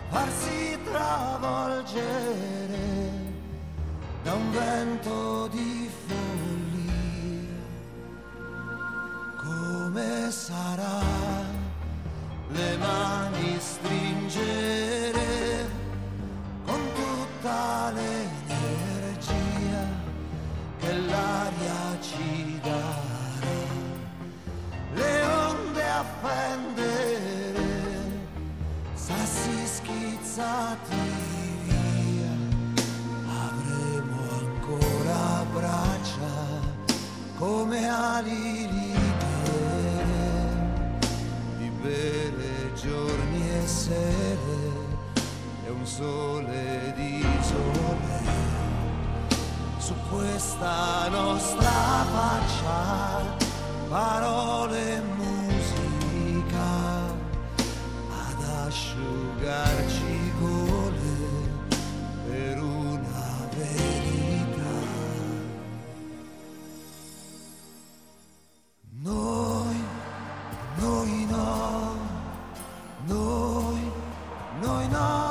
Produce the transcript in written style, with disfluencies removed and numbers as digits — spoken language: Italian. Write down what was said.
farsi travolgere da un vento di follia. Come sarà le mani stringere con tutta l'energia che l'aria ci darà, le onde affendere, sassi schizzati via, avremo ancora braccia come ali libere, giorni e sere e un sole di sole su questa nostra faccia, parole e musica ad asciugarci i gole per una verità. Noi no, noi no.